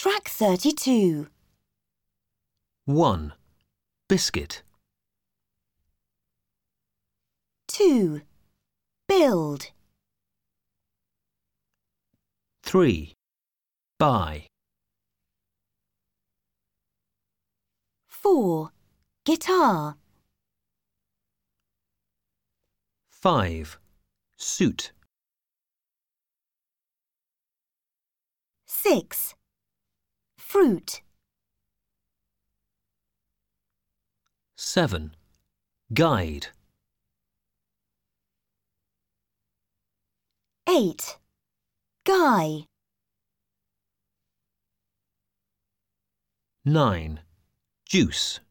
Track 32. 1. Biscuit. 2. Build. 3. Buy. 4. Guitar. 5. Suit. 6. Fruit. 7. Guide. 8. Guy. 9. Juice.